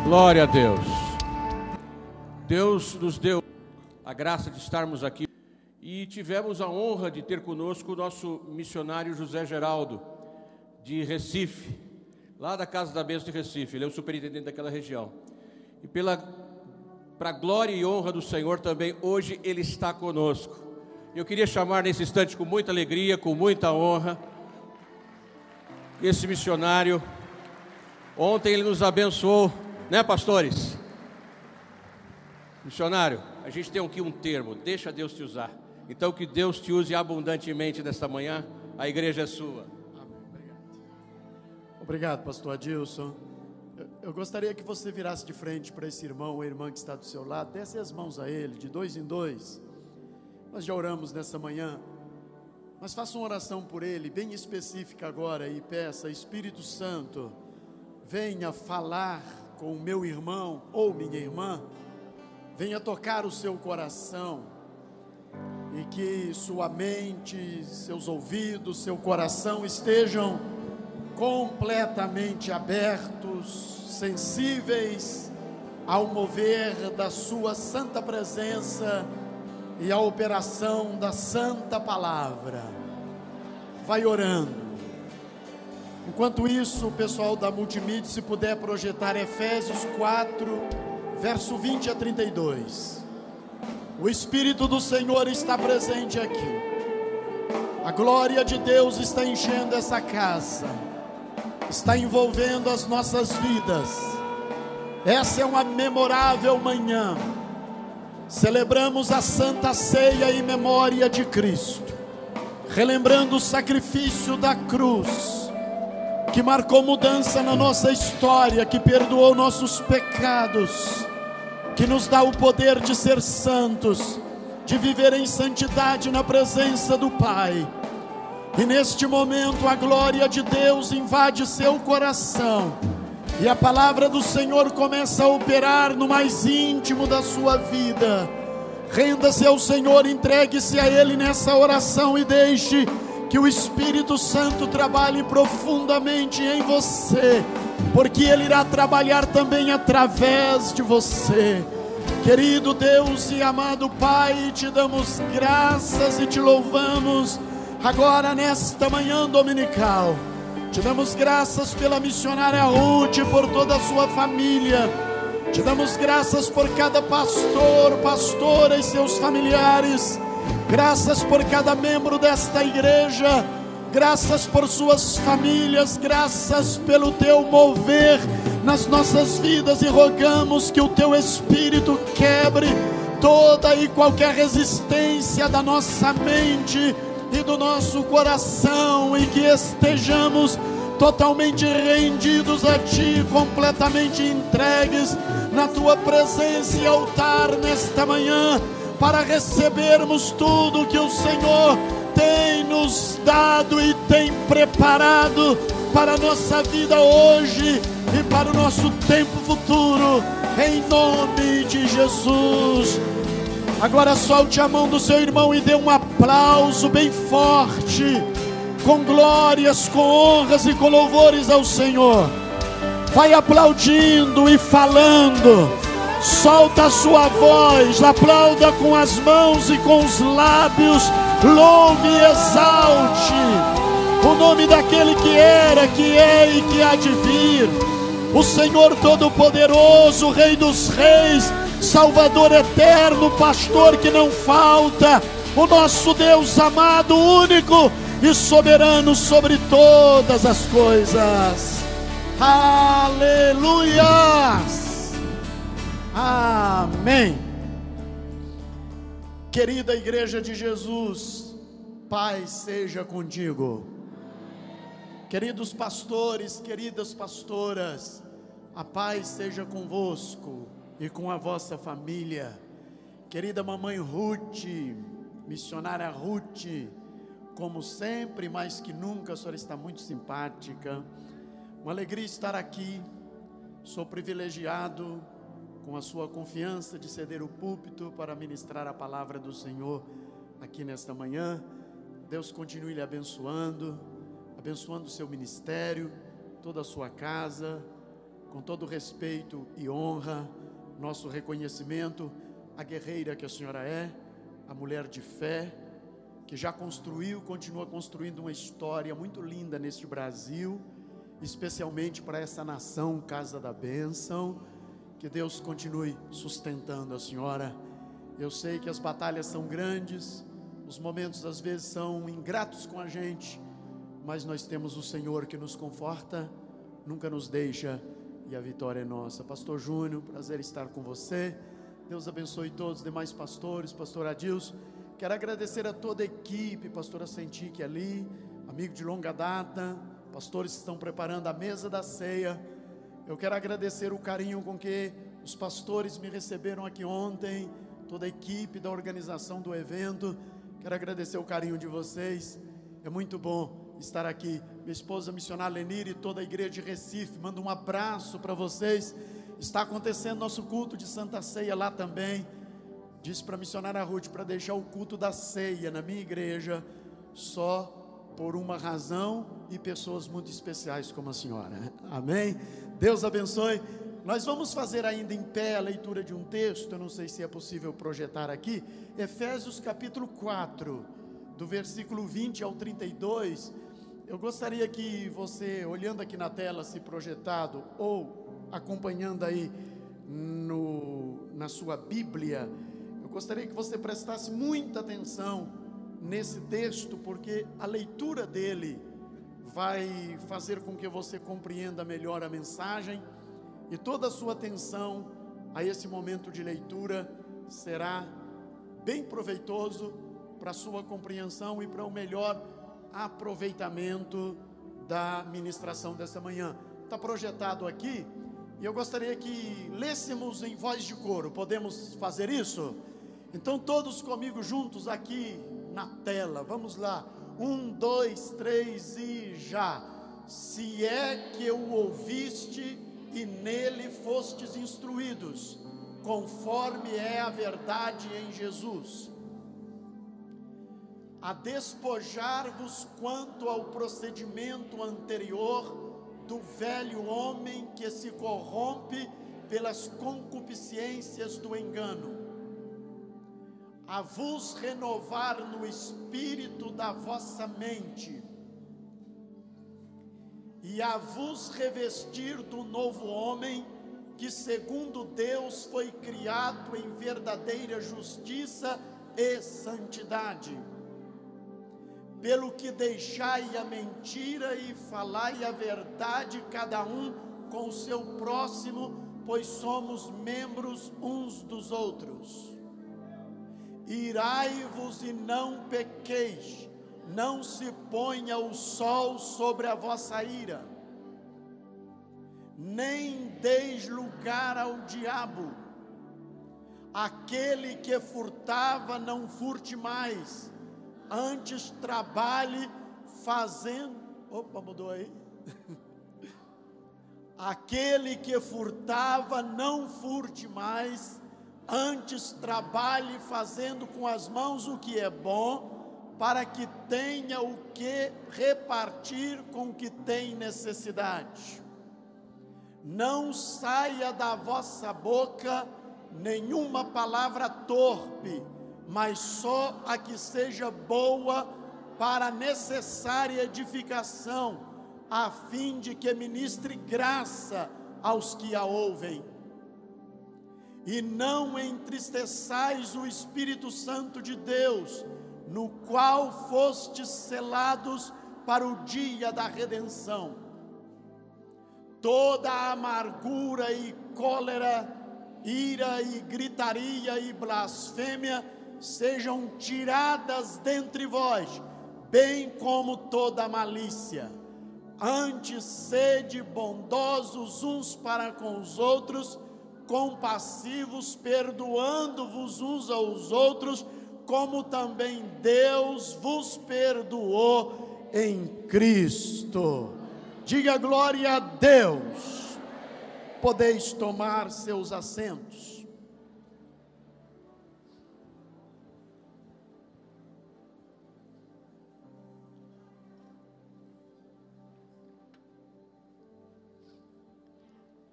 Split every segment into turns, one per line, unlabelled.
Glória a Deus. Deus nos deu a graça de estarmos aqui e tivemos a honra de ter conosco o nosso missionário José Geraldo, de Recife, lá da Casa da Bênção de Recife. Ele é o superintendente daquela região. E para a glória e honra do Senhor também, hoje ele está conosco. Eu queria chamar nesse instante com muita alegria, com muita honra, esse missionário. Ontem ele nos abençoou, né, pastores? Missionário, a gente tem aqui um termo: deixa Deus te usar. Então que Deus te use abundantemente nesta manhã. A igreja é sua.
Amém. Obrigado, pastor Adilson. Eu gostaria que você virasse de frente para esse irmão ou irmã que está do seu lado, desse as mãos a ele, de dois em dois. Nós já oramos nessa manhã, mas faça uma oração por ele, bem específica agora, e peça: Espírito Santo, venha falar com o meu irmão ou minha irmã, venha tocar o seu coração, e que sua mente, seus ouvidos, seu coração estejam completamente abertos, sensíveis ao mover da sua santa presença e à operação da santa palavra. Vai orando. Enquanto isso, o pessoal da multimídia, se puder projetar Efésios 4, verso 20 a 32. O Espírito do Senhor está presente aqui. A glória de Deus está enchendo essa casa, está envolvendo as nossas vidas. Essa é uma memorável manhã. Celebramos a Santa Ceia em memória de Cristo, relembrando o sacrifício da cruz, que marcou mudança na nossa história, que perdoou nossos pecados, que nos dá o poder de ser santos, de viver em santidade na presença do Pai. E neste momento a glória de Deus invade seu coração, e a palavra do Senhor começa a operar no mais íntimo da sua vida. Renda-se ao Senhor, entregue-se a Ele nessa oração e deixe que o Espírito Santo trabalhe profundamente em você, porque Ele irá trabalhar também através de você. Querido Deus e amado Pai, te damos graças e te louvamos agora nesta manhã dominical. Te damos graças pela missionária Ruth, por toda a sua família. Te damos graças por cada pastor, pastora e seus familiares. Graças por cada membro desta igreja. Graças por suas famílias. Graças pelo teu mover nas nossas vidas. E rogamos que o teu Espírito quebre toda e qualquer resistência da nossa mente e do nosso coração, e que estejamos totalmente rendidos a Ti, completamente entregues na Tua presença e altar nesta manhã, para recebermos tudo que o Senhor tem nos dado e tem preparado para a nossa vida hoje e para o nosso tempo futuro, em nome de Jesus. Agora solte a mão do seu irmão e dê um aplauso bem forte, com glórias, com honras e com louvores ao Senhor. Vai aplaudindo e falando, solta a sua voz, aplauda com as mãos e com os lábios, louve e exalte o nome daquele que era, que é e que há de vir, o Senhor Todo-Poderoso, Rei dos Reis, Salvador eterno, pastor que não falta, o nosso Deus amado, único e soberano sobre todas as coisas. Aleluia! Amém. Querida igreja de Jesus, paz seja contigo. Queridos pastores, queridas pastoras, a paz seja convosco e com a vossa família. Querida mamãe Ruth, missionária Ruth, como sempre, mais que nunca, a senhora está muito simpática. Uma alegria estar aqui. Sou privilegiado com a sua confiança de ceder o púlpito para ministrar a palavra do Senhor aqui nesta manhã. Deus continue lhe abençoando, abençoando o seu ministério, toda a sua casa, com todo respeito e honra, nosso reconhecimento à guerreira que a senhora é, a mulher de fé, que já construiu, continua construindo uma história muito linda neste Brasil, especialmente para essa nação, Casa da Bênção. Que Deus continue sustentando a senhora. Eu sei que as batalhas são grandes, os momentos às vezes são ingratos com a gente, mas nós temos o Senhor que nos conforta, nunca nos deixa, e a vitória é nossa. Pastor Júnior, prazer estar com você. Deus abençoe todos os demais pastores, pastor Adilson. Quero agradecer a toda a equipe, pastora Sentique ali, amigo de longa data, pastores que estão preparando a mesa da ceia. Eu quero agradecer o carinho com que os pastores me receberam aqui ontem, toda a equipe da organização do evento. Quero agradecer o carinho de vocês. É muito bom estar aqui. Minha esposa missionária Lenir e toda a igreja de Recife, mando um abraço para vocês. Está acontecendo nosso culto de Santa Ceia lá também. Disse para a missionária Ruth para deixar o culto da ceia na minha igreja só por uma razão e pessoas muito especiais como a senhora. Amém? Deus abençoe. Nós vamos fazer ainda em pé a leitura de um texto, eu não sei se é possível projetar aqui, Efésios capítulo 4, do versículo 20 ao 32. Eu gostaria que você, olhando aqui na tela, se projetado, ou acompanhando aí na sua Bíblia, eu gostaria que você prestasse muita atenção nesse texto, porque a leitura dele vai fazer com que você compreenda melhor a mensagem, e toda a sua atenção a esse momento de leitura será bem proveitoso para a sua compreensão e para o melhor aproveitamento da ministração dessa manhã. Está projetado aqui, e eu gostaria que lêssemos em voz de coro. Podemos fazer isso? Então todos comigo juntos aqui na tela, vamos lá, 1, 2, 3 e já. Se é que o ouviste e nele fostes instruídos, conforme é a verdade em Jesus, a despojar-vos quanto ao procedimento anterior do velho homem que se corrompe pelas concupiscências do engano, a vos renovar no espírito da vossa mente, e a vos revestir do novo homem, que segundo Deus foi criado em verdadeira justiça e santidade. Pelo que deixai a mentira e falai a verdade, cada um com o seu próximo, pois somos membros uns dos outros. Irai-vos e não pequeis, não se ponha o sol sobre a vossa ira, nem deis lugar ao diabo. Aquele que furtava, não furte mais, antes trabalhe fazendo... Opa, mudou aí. Aquele que furtava, não furte mais, antes trabalhe fazendo com as mãos o que é bom, para que tenha o que repartir com o que tem necessidade. Não saia da vossa boca nenhuma palavra torpe, mas só a que seja boa para a necessária edificação, a fim de que ministre graça aos que a ouvem. E não entristeçais o Espírito Santo de Deus, no qual fostes selados para o dia da redenção. Toda a amargura e cólera, ira e gritaria e blasfêmia sejam tiradas dentre vós, bem como toda malícia. Antes sede bondosos uns para com os outros, compassivos, perdoando-vos uns aos outros, como também Deus vos perdoou em Cristo. Diga glória a Deus. Podeis tomar seus assentos.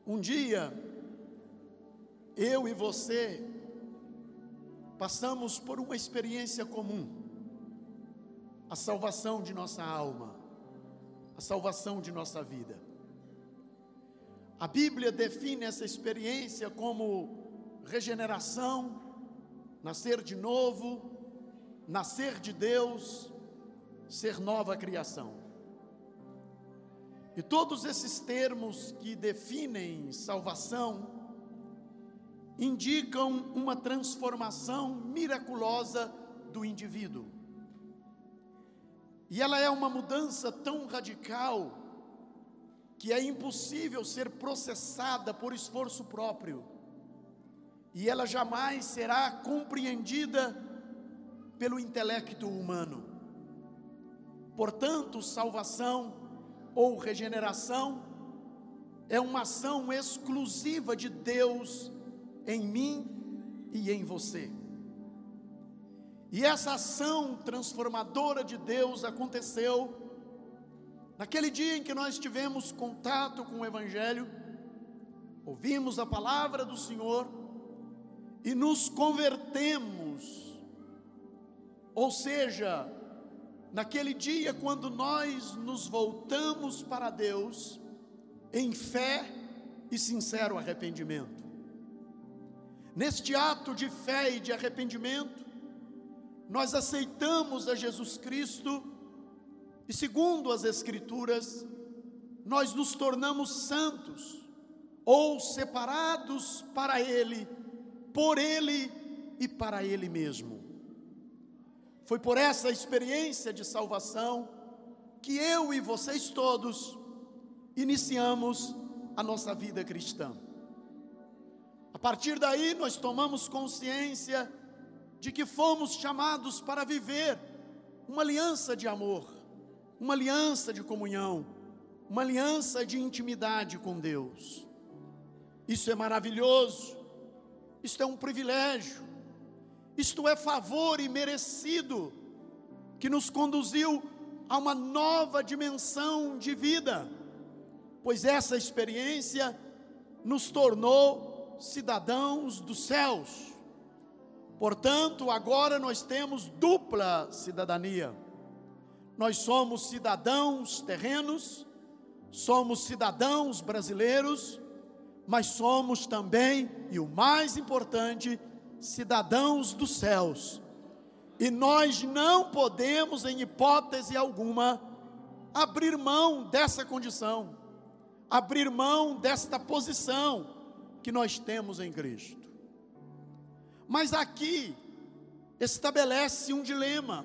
Um dia, eu e você passamos por uma experiência comum, a salvação de nossa alma, a salvação de nossa vida. A Bíblia define essa experiência como regeneração, nascer de novo, nascer de Deus, ser nova criação. E todos esses termos que definem salvação indicam uma transformação miraculosa do indivíduo. E ela é uma mudança tão radical que é impossível ser processada por esforço próprio. E ela jamais será compreendida pelo intelecto humano. Portanto, salvação ou regeneração é uma ação exclusiva de Deus em mim e em você. E essa ação transformadora de Deus aconteceu naquele dia em que nós tivemos contato com o Evangelho, ouvimos a palavra do Senhor e nos convertemos. Ou seja, naquele dia quando nós nos voltamos para Deus em fé e sincero arrependimento. Neste ato de fé e de arrependimento, nós aceitamos a Jesus Cristo e, segundo as Escrituras, nós nos tornamos santos ou separados para Ele, por Ele e para Ele mesmo. Foi por essa experiência de salvação que eu e vocês todos iniciamos a nossa vida cristã. A partir daí nós tomamos consciência de que fomos chamados para viver uma aliança de amor, uma aliança de comunhão, uma aliança de intimidade com Deus. Isso é maravilhoso, isto é um privilégio, isto é favor imerecido que nos conduziu a uma nova dimensão de vida, pois essa experiência nos tornou cidadãos dos céus. Portanto, agora nós temos dupla cidadania. Nós somos cidadãos terrenos, somos cidadãos brasileiros, mas somos também, e o mais importante, cidadãos dos céus. E nós não podemos, em hipótese alguma, abrir mão dessa condição, abrir mão desta posição que nós temos em Cristo. Mas aqui estabelece um dilema,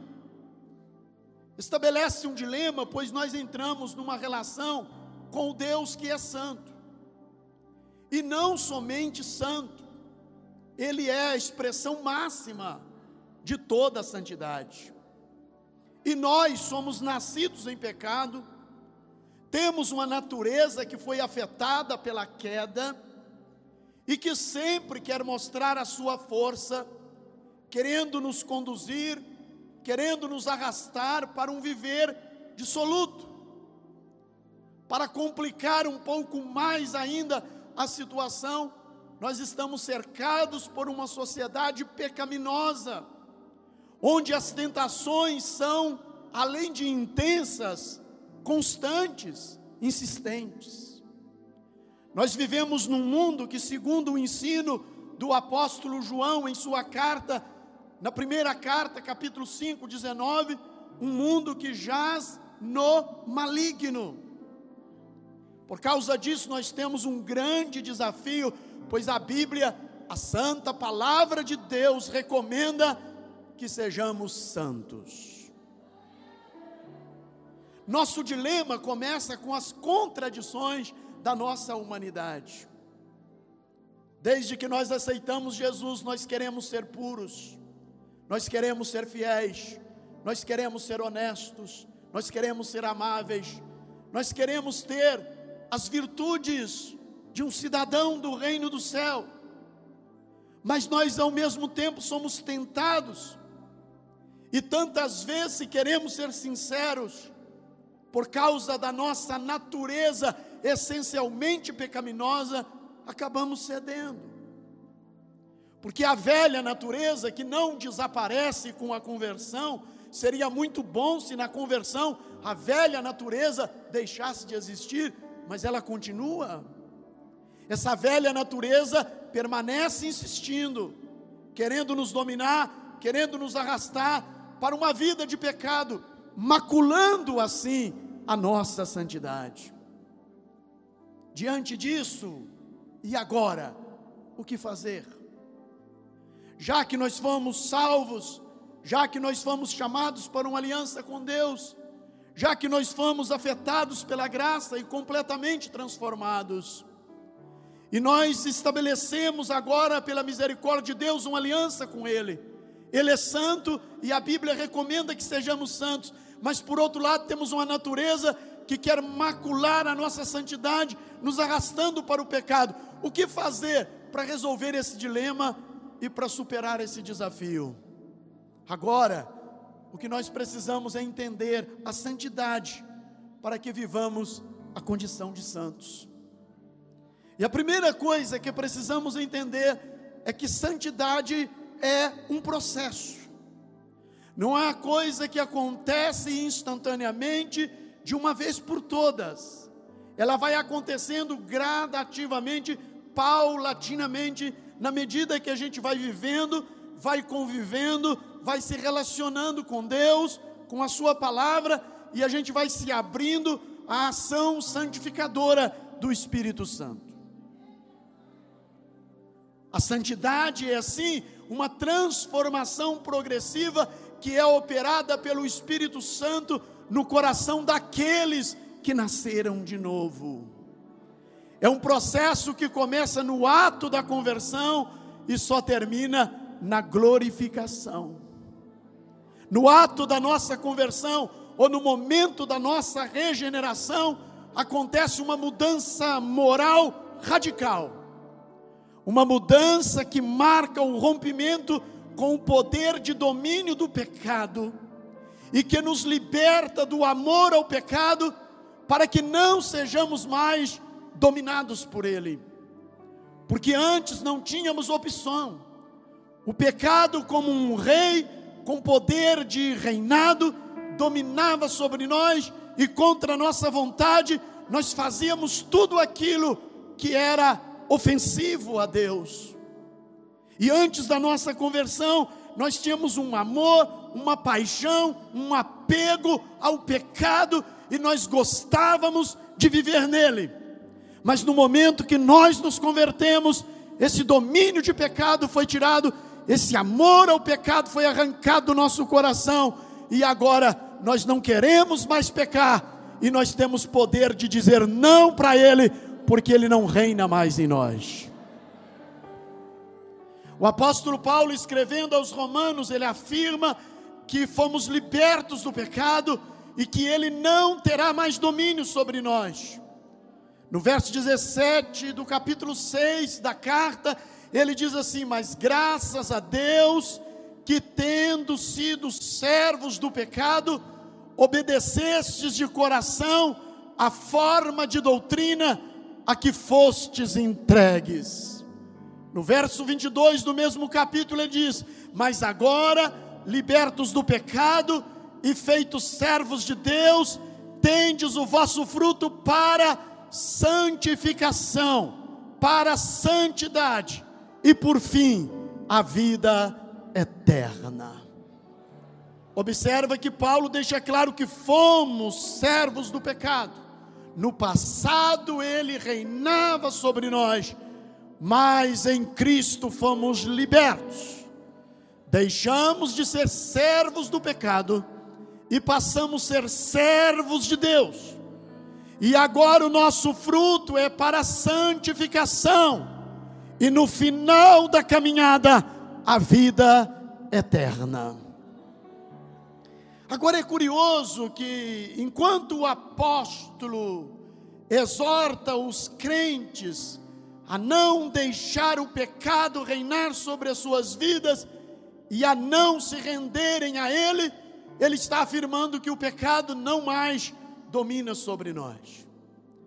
pois nós entramos numa relação com o Deus que é santo, e não somente santo, Ele é a expressão máxima de toda a santidade, e nós somos nascidos em pecado, temos uma natureza que foi afetada pela queda, e que sempre quer mostrar a sua força, querendo nos conduzir, querendo nos arrastar para um viver dissoluto. Para complicar um pouco mais ainda a situação, nós estamos cercados por uma sociedade pecaminosa, onde as tentações são, além de intensas, constantes, insistentes. Nós vivemos num mundo que, segundo o ensino do apóstolo João em sua carta, na primeira carta, capítulo 5, 19, um mundo que jaz no maligno. Por causa disso nós temos um grande desafio, pois a Bíblia, a santa palavra de Deus, recomenda que sejamos santos. Nosso dilema começa com as contradições da nossa humanidade. Desde que nós aceitamos Jesus, nós queremos ser puros, nós queremos ser fiéis, nós queremos ser honestos, nós queremos ser amáveis, nós queremos ter as virtudes de um cidadão do reino do céu, mas nós ao mesmo tempo somos tentados, e tantas vezes, se queremos ser sinceros, por causa da nossa natureza essencialmente pecaminosa, acabamos cedendo. Porque a velha natureza, que não desaparece com a conversão, seria muito bom se na conversão a velha natureza deixasse de existir, mas ela continua. Essa velha natureza permanece insistindo, querendo nos dominar, querendo nos arrastar para uma vida de pecado, maculando assim a nossa santidade. Diante disso, e agora, o que fazer? Já que nós fomos salvos, já que nós fomos chamados para uma aliança com Deus, já que nós fomos afetados pela graça e completamente transformados, e nós estabelecemos agora, pela misericórdia de Deus, uma aliança com Ele. Ele é santo e a Bíblia recomenda que sejamos santos, mas por outro lado temos uma natureza que quer macular a nossa santidade, nos arrastando para o pecado. O que fazer para resolver esse dilema e para superar esse desafio? Agora, o que nós precisamos é entender a santidade, para que vivamos a condição de santos. E a primeira coisa que precisamos entender é que santidade é um processo. Não é uma coisa que acontece instantaneamente, de uma vez por todas. Ela vai acontecendo gradativamente, paulatinamente, na medida que a gente vai vivendo, vai convivendo, vai se relacionando com Deus, com a sua palavra, e a gente vai se abrindo à ação santificadora do Espírito Santo. A santidade é assim uma transformação progressiva que é operada pelo Espírito Santo no coração daqueles que nasceram de novo. É um processo que começa no ato da conversão e só termina na glorificação. No ato da nossa conversão ou no momento da nossa regeneração, acontece uma mudança moral radical. Uma mudança que marca o rompimento com o poder de domínio do pecado e que nos liberta do amor ao pecado, para que não sejamos mais dominados por ele. Porque antes não tínhamos opção. O pecado, como um rei com poder de reinado, dominava sobre nós, e contra a nossa vontade nós fazíamos tudo aquilo que era ofensivo a Deus. E antes da nossa conversão, nós tínhamos um amor, uma paixão, um apego ao pecado, e nós gostávamos de viver nele. Mas no momento que nós nos convertemos, esse domínio de pecado foi tirado, esse amor ao pecado foi arrancado do nosso coração, e agora nós não queremos mais pecar, e nós temos poder de dizer não para ele, porque ele não reina mais em nós. O apóstolo Paulo, escrevendo aos Romanos, ele afirma que fomos libertos do pecado e que ele não terá mais domínio sobre nós. No verso 17 do capítulo 6 da carta, ele diz assim: mas graças a Deus, que tendo sido servos do pecado, obedecestes de coração a forma de doutrina a que fostes entregues. No verso 22 do mesmo capítulo ele diz: mas agora, libertos do pecado e feitos servos de Deus, tendes o vosso fruto para santificação, para santidade e por fim a vida eterna. Observa que Paulo deixa claro que fomos servos do pecado. No passado ele reinava sobre nós, mas em Cristo fomos libertos. Deixamos de ser servos do pecado e passamos a ser servos de Deus. E agora o nosso fruto é para a santificação, e no final da caminhada, a vida eterna. Agora é curioso que, enquanto o apóstolo exorta os crentes a não deixar o pecado reinar sobre as suas vidas e a não se renderem a ele, ele está afirmando que o pecado não mais domina sobre nós.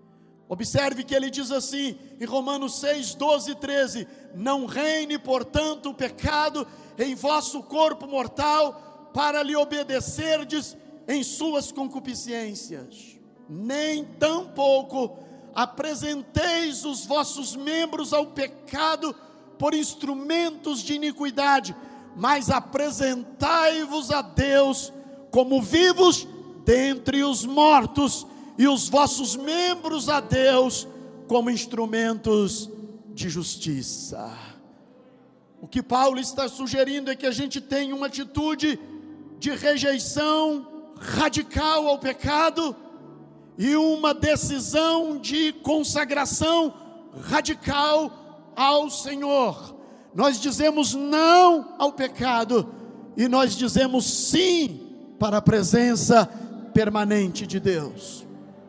Observe que ele diz assim, em Romanos 6, 12 e 13: não reine, portanto, o pecado em vosso corpo mortal, para lhe obedecerdes em suas concupiscências. Nem tampouco apresenteis os vossos membros ao pecado por instrumentos de iniquidade, mas apresentai-vos a Deus como vivos dentre os mortos, e os vossos membros a Deus como instrumentos de justiça. O que Paulo está sugerindo é que a gente tenha uma atitude de rejeição radical ao pecado e uma decisão de consagração radical ao Senhor. Nós dizemos não ao pecado e nós dizemos sim para a presença permanente de Deus.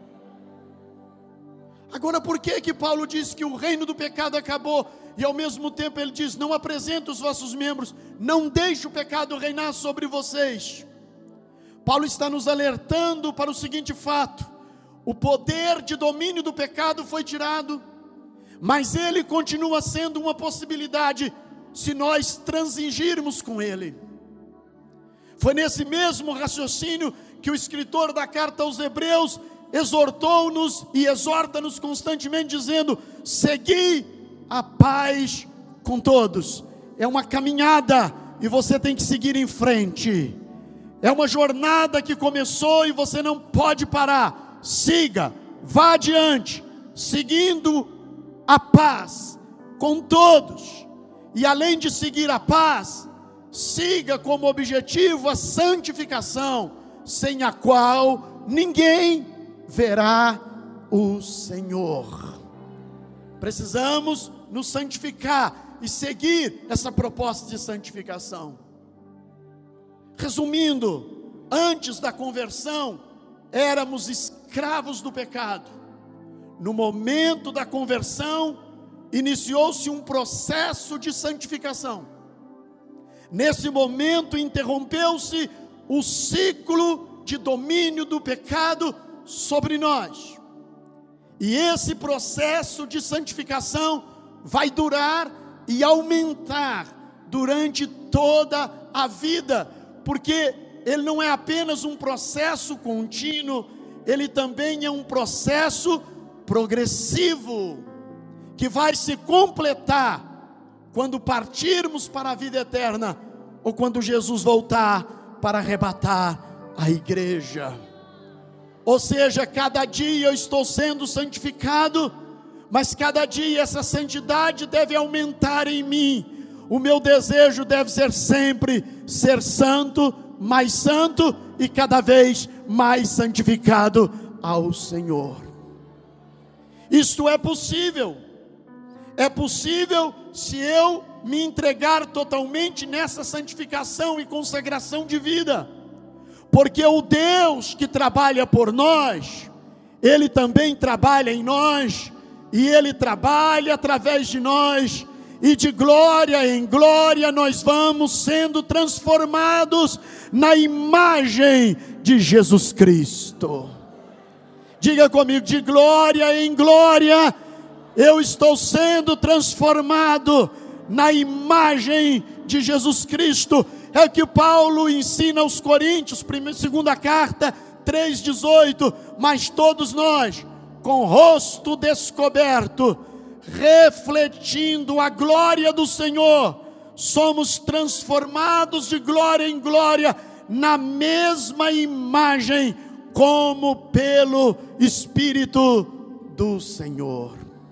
Agora, por que Paulo diz que o reino do pecado acabou e ao mesmo tempo ele diz: não apresenta os vossos membros, não deixe o pecado reinar sobre vocês? Paulo está nos alertando para o seguinte fato: o poder de domínio do pecado foi tirado, mas ele continua sendo uma possibilidade se nós transigirmos com ele. Foi nesse mesmo raciocínio que o escritor da carta aos Hebreus exortou-nos e exorta-nos constantemente, dizendo: segui a paz com todos. É uma caminhada e você tem que seguir em frente. É uma jornada que começou e você não pode parar. Siga, vá adiante, seguindo a paz com todos. E além de seguir a paz, siga como objetivo a santificação, sem a qual ninguém verá o Senhor. Precisamos nos santificar e seguir essa proposta de santificação. Resumindo, antes da conversão, éramos escravos do pecado. No momento da conversão, iniciou-se um processo de santificação. Nesse momento, interrompeu-se o ciclo de domínio do pecado sobre nós. E esse processo de santificação vai durar e aumentar durante toda a vida, porque ele não é apenas um processo contínuo, ele também é um processo progressivo, que vai se completar quando partirmos para a vida eterna, ou quando Jesus voltar para arrebatar a igreja. Ou seja, cada dia eu estou sendo santificado, mas cada dia essa santidade deve aumentar em mim. O meu desejo deve ser sempre ser santo e cada vez mais santificado ao Senhor. Isto é possível se eu me entregar totalmente nessa santificação e consagração de vida. Porque o Deus que trabalha por nós, Ele também trabalha em nós, e Ele trabalha através de nós, e de glória em glória nós vamos sendo transformados na imagem de Jesus Cristo. Diga comigo: de glória em glória eu estou sendo transformado na imagem de Jesus Cristo. É o que Paulo ensina aos Coríntios, segunda carta 3,18. Mas todos nós, com o rosto descoberto, refletindo a glória do Senhor, somos transformados de glória em glória, na mesma imagem, como pelo Espírito do Senhor.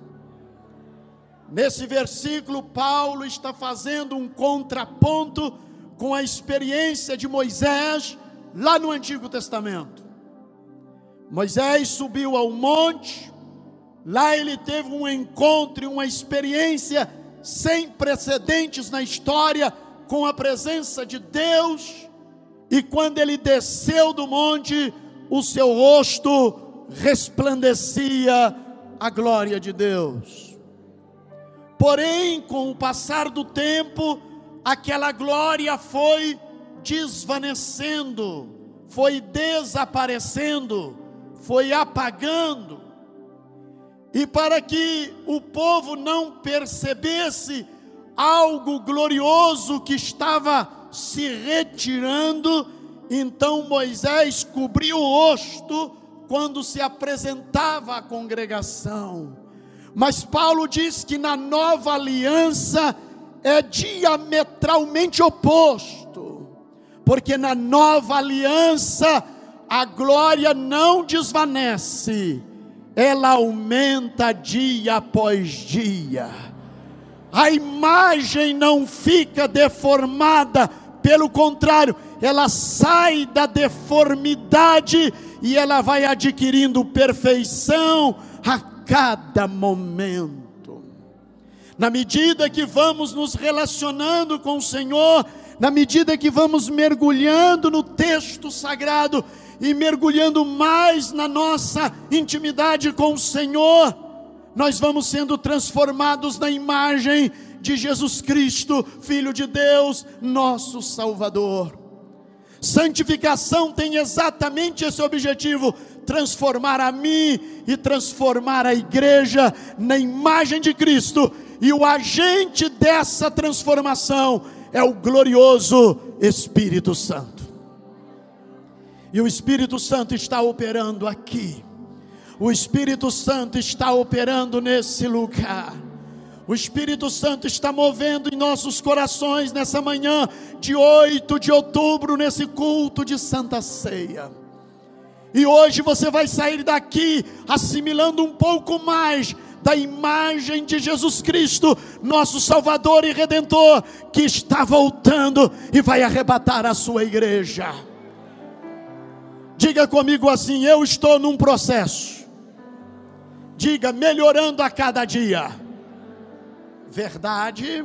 Nesse versículo, Paulo está fazendo um contraponto com a experiência de Moisés lá no Antigo Testamento. Moisés subiu ao monte, lá ele teve um encontro e uma experiência sem precedentes na história com a presença de Deus, e quando ele desceu do monte, o seu rosto resplandecia a glória de Deus. Porém, com o passar do tempo, aquela glória foi desvanecendo, foi desaparecendo, foi apagando. E para que o povo não percebesse algo glorioso que estava se retirando, então Moisés cobriu o rosto quando se apresentava à congregação. Mas Paulo diz que na nova aliança é diametralmente oposto, porque na nova aliança a glória não desvanece, ela aumenta dia após dia. A imagem não fica deformada, pelo contrário, ela sai da deformidade e ela vai adquirindo perfeição a cada momento. Na medida que vamos nos relacionando com o Senhor, na medida que vamos mergulhando no texto sagrado e mergulhando mais na nossa intimidade com o Senhor, nós vamos sendo transformados na imagem de Jesus Cristo, Filho de Deus, nosso Salvador. Santificação tem exatamente esse objetivo: transformar a mim e transformar a igreja na imagem de Cristo, e o agente dessa transformação é o glorioso Espírito Santo. E o Espírito Santo está operando aqui, o Espírito Santo está operando nesse lugar. O Espírito Santo está movendo em nossos corações nessa manhã de 8 de outubro, nesse culto de Santa Ceia. E hoje você vai sair daqui assimilando um pouco mais da imagem de Jesus Cristo, nosso Salvador e Redentor, que está voltando e vai arrebatar a sua igreja. Diga comigo assim: eu estou num processo. Diga: melhorando a cada dia. Verdade.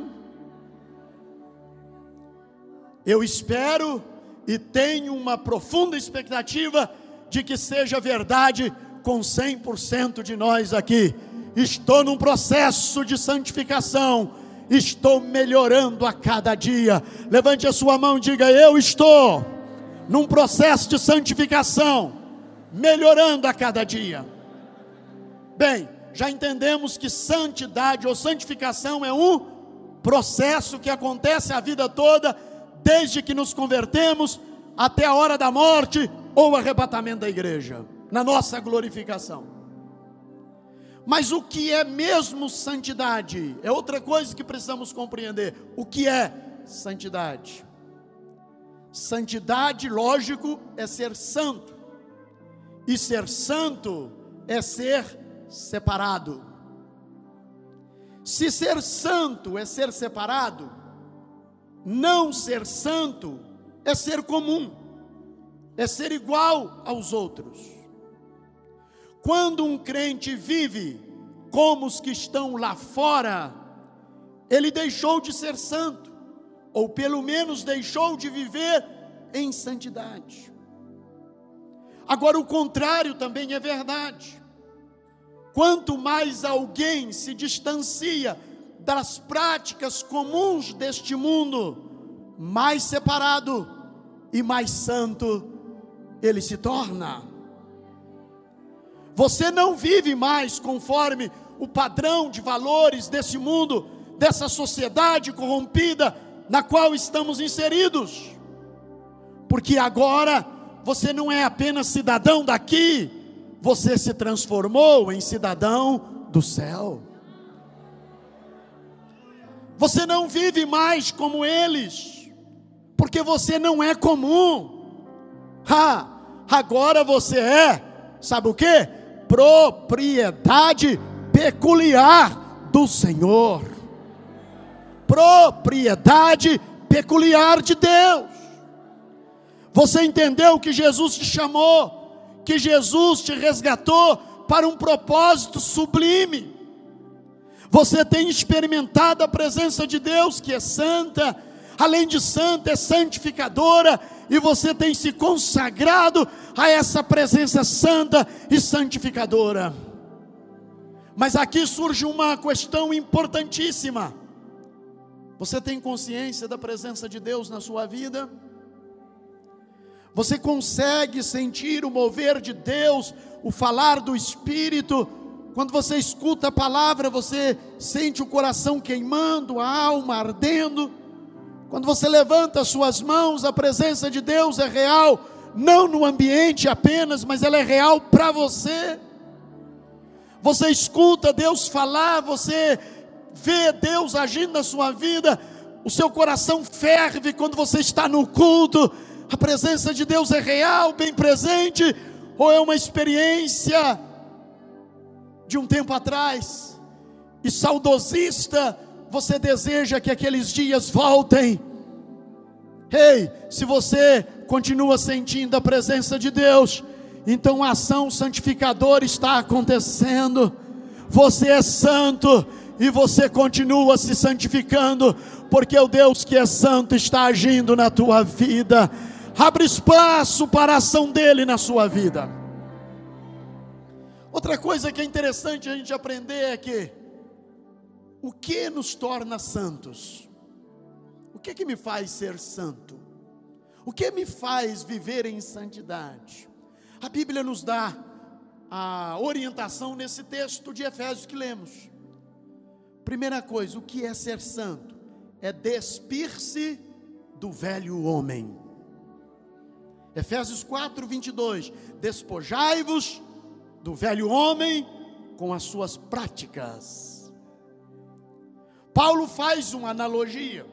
Eu espero e tenho uma profunda expectativa de que seja verdade com 100% de nós aqui. Estou num processo de santificação, estou melhorando a cada dia. Levante a sua mão e diga: eu estou num processo de santificação, melhorando a cada dia. Bem, já entendemos que santidade ou santificação é um processo que acontece a vida toda, desde que nos convertemos até a hora da morte ou arrebatamento da igreja, na nossa glorificação. Mas o que é mesmo santidade? É outra coisa que precisamos compreender. O que é santidade? Santidade, lógico, é ser santo. E ser santo é ser separado. Se ser santo é ser separado, não ser santo é ser comum, é ser igual aos outros. Quando um crente vive como os que estão lá fora, ele deixou de ser santo, ou pelo menos deixou de viver em santidade. Agora, o contrário também é verdade. Quanto mais alguém se distancia das práticas comuns deste mundo, mais separado e mais santo ele se torna. Você não vive mais conforme o padrão de valores desse mundo, dessa sociedade corrompida na qual estamos inseridos, porque agora você não é apenas cidadão daqui, você se transformou em cidadão do céu. Você não vive mais como eles, porque você não é comum. Agora você é, sabe o que? Propriedade peculiar do Senhor. Propriedade peculiar de Deus. Você entendeu que Jesus te chamou, que Jesus te resgatou para um propósito sublime. Você tem experimentado a presença de Deus, que é santa, além de santa, é santificadora, e você tem se consagrado a essa presença santa e santificadora. Mas aqui surge uma questão importantíssima. Você tem consciência da presença de Deus na sua vida? Você consegue sentir o mover de Deus, o falar do Espírito Quando você escuta a palavra, você sente o coração queimando, a alma ardendo. Quando você levanta as suas mãos, a presença de Deus é real, não no ambiente apenas, mas ela é real para você. Você escuta Deus falar, você vê Deus agindo na sua vida, o seu coração ferve quando você está no culto. A presença de Deus é real, bem presente, ou é uma experiência de um tempo atrás, e saudosista, você deseja que aqueles dias voltem. Ei, se você continua sentindo a presença de Deus, então a ação santificadora está acontecendo. Você é santo, e você continua se santificando, porque o Deus que é santo está agindo na tua vida. Abre espaço para a ação dele na sua vida. Outra coisa que é interessante a gente aprender é que o que nos torna santos? O que me faz ser santo? O que me faz viver em santidade? A Bíblia nos dá a orientação nesse texto de Efésios que lemos. Primeira coisa, o que é ser santo? É despir-se do velho homem. Efésios 4:22, despojai-vos do velho homem com as suas práticas. Paulo faz uma analogia,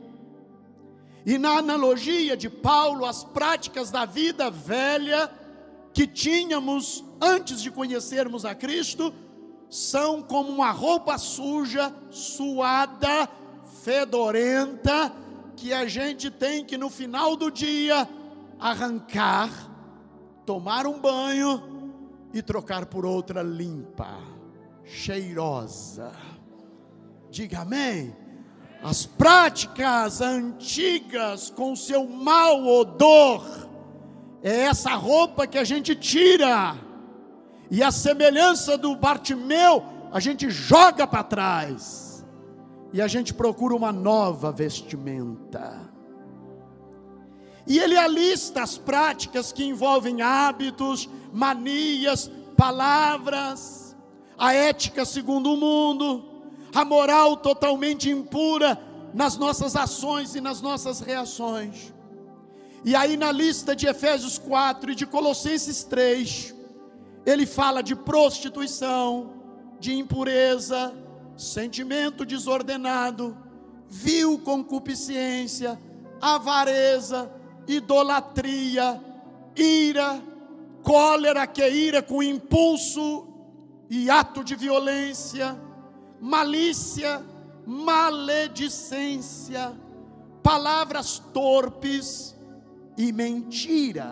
e na analogia de Paulo, as práticas da vida velha que tínhamos antes de conhecermos a Cristo, são como uma roupa suja, suada, fedorenta, que a gente tem que no final do dia arrancar, tomar um banho e trocar por outra limpa, cheirosa. Diga amém. As práticas antigas com seu mau odor, é essa roupa que a gente tira, e a semelhança do Bartimeu, a gente joga para trás, e a gente procura uma nova vestimenta. E ele alista as práticas que envolvem hábitos, manias, palavras, a ética segundo o mundo, a moral totalmente impura nas nossas ações e nas nossas reações. E aí na lista de Efésios 4 e de Colossenses 3, ele fala de prostituição, de impureza, sentimento desordenado, vil concupiscência, avareza, idolatria, ira, cólera, que é ira com impulso e ato de violência, malícia, maledicência, palavras torpes e mentira.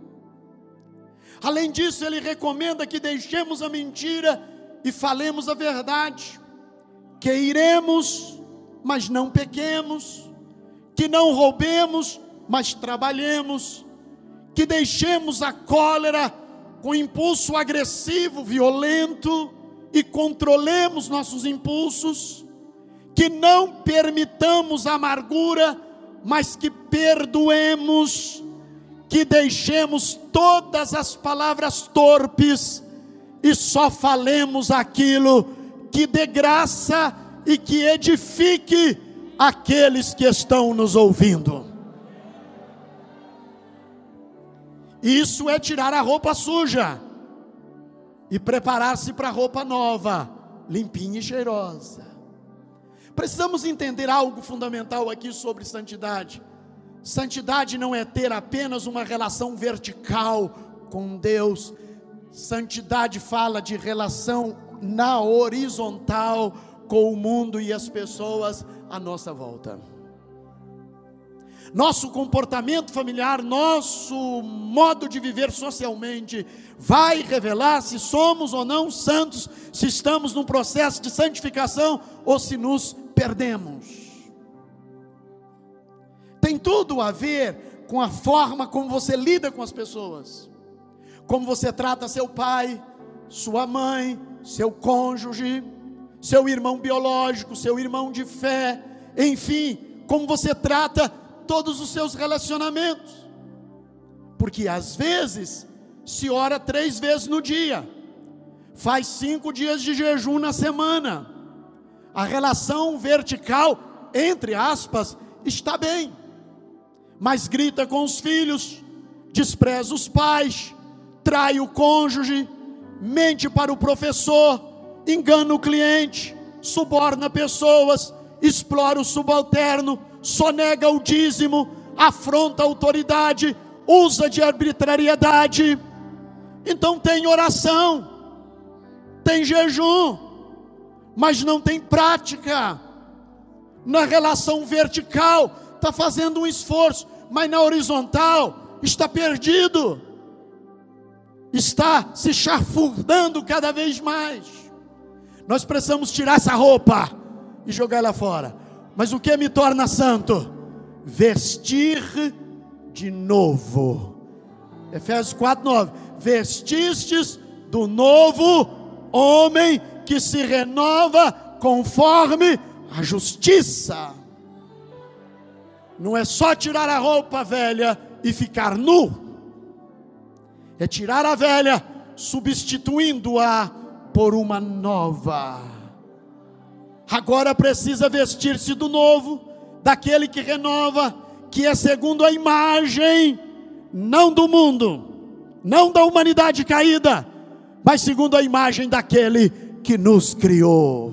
Além disso, ele recomenda que deixemos a mentira e falemos a verdade, que iremos, mas não pequemos, que não roubemos, mas trabalhemos, que deixemos a cólera com impulso agressivo, violento, e controlemos nossos impulsos, que não permitamos amargura, mas que perdoemos, que deixemos todas as palavras torpes e só falemos aquilo que dê graça e que edifique aqueles que estão nos ouvindo. Isso é tirar a roupa suja e preparar-se para a roupa nova, limpinha e cheirosa. Precisamos entender algo fundamental aqui sobre santidade. Santidade não é ter apenas uma relação vertical com Deus. Santidade fala de relação na horizontal com o mundo e as pessoas à nossa volta. Nosso comportamento familiar, nosso modo de viver socialmente, vai revelar se somos ou não santos, se estamos num processo de santificação ou se nos perdemos. Tem tudo a ver com a forma como você lida com as pessoas, como você trata seu pai, sua mãe, seu cônjuge, seu irmão biológico, seu irmão de fé, enfim, como você trata todos os seus relacionamentos, porque às vezes se ora 3 vezes no dia, faz 5 dias de jejum na semana. A relação vertical, entre aspas, está bem. Mas grita com os filhos, despreza os pais, trai o cônjuge, mente para o professor, engana o cliente, suborna pessoas, explora o subalterno, sonega o dízimo, afronta a autoridade, usa de arbitrariedade. Então tem oração, tem jejum, mas não tem prática. Na relação vertical está fazendo um esforço, mas na horizontal está perdido, está se chafurdando cada vez mais. Nós precisamos tirar essa roupa e jogar ela fora. Mas o que me torna santo? Vestir de novo. Efésios 4:9. Vestistes do novo homem, que se renova conforme a justiça. Não é só tirar a roupa velha e ficar nu. É tirar a velha, substituindo-a por uma nova. Agora precisa vestir-se do novo, daquele que renova, que é segundo a imagem, não do mundo, não da humanidade caída, mas segundo a imagem daquele que nos criou.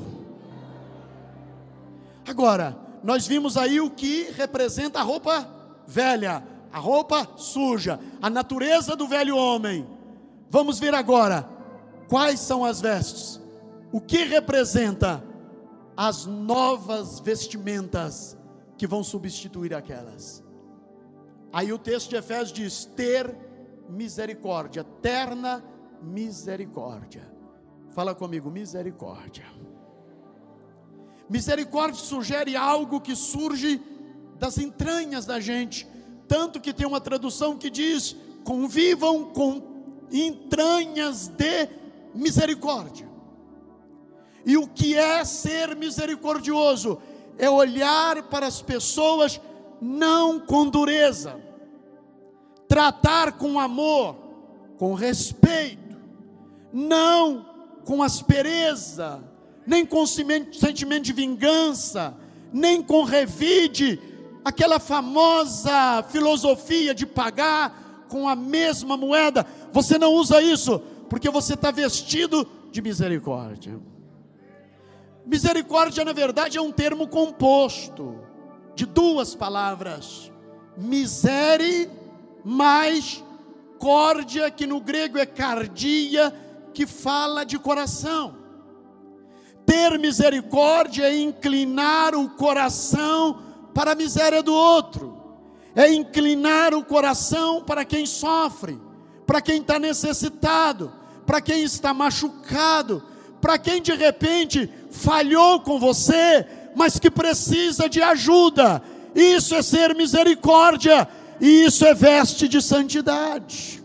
Agora, nós vimos aí o que representa a roupa velha, a roupa suja, a natureza do velho homem. Vamos ver agora, quais são as vestes? O que representa as novas vestimentas que vão substituir aquelas? Aí o texto de Efésios diz: ter misericórdia, terna misericórdia. Fala comigo, misericórdia. Misericórdia sugere algo que surge das entranhas da gente, tanto que tem uma tradução que diz: convivam com entranhas de misericórdia. E o que é ser misericordioso? É olhar para as pessoas não com dureza, tratar com amor, com respeito, não com aspereza, nem com sentimento de vingança, nem com revide, aquela famosa filosofia de pagar com a mesma moeda. Você não usa isso, porque você está vestido de misericórdia. Misericórdia, na verdade, é um termo composto de 2 palavras: misere mais córdia, que no grego é cardia, que fala de coração. Ter misericórdia é inclinar o coração para a miséria do outro, é inclinar o coração para quem sofre, para quem está necessitado, para quem está machucado, para quem de repente falhou com você, mas que precisa de ajuda. Isso é ser misericórdia, e isso é veste de santidade.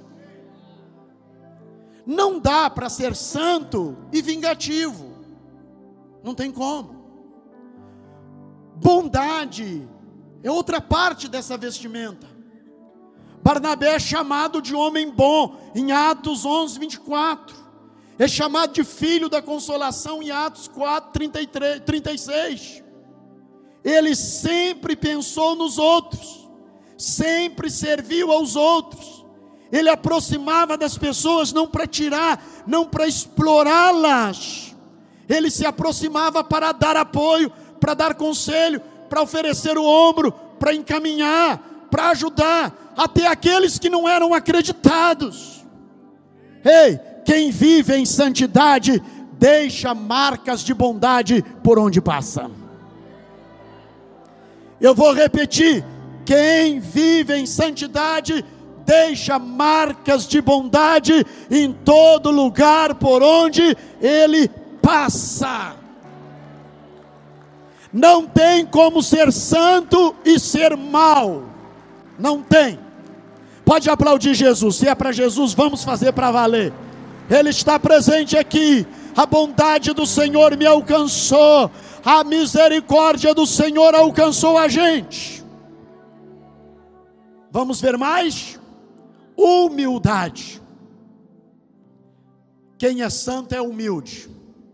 Não dá para ser santo e vingativo, não tem como. Bondade é outra parte dessa vestimenta. Barnabé é chamado de homem bom em Atos 11:24. É chamado de filho da consolação em Atos 4:36. Ele sempre pensou nos outros, sempre serviu aos outros. Ele aproximava das pessoas não para tirar, não para explorá-las. Ele se aproximava para dar apoio, para dar conselho, para oferecer o ombro, para encaminhar, para ajudar, até aqueles que não eram acreditados. Ei, quem vive em santidade deixa marcas de bondade por onde passa. Eu vou repetir: quem vive em santidade deixa marcas de bondade em todo lugar por onde ele passa. Não tem como ser santo e ser mau, não tem. Pode aplaudir Jesus. Se é para Jesus, vamos fazer para valer. Ele está presente aqui. A bondade do Senhor me alcançou, a misericórdia do Senhor alcançou a gente. Vamos ver mais? Humildade. quem é santo é humilde.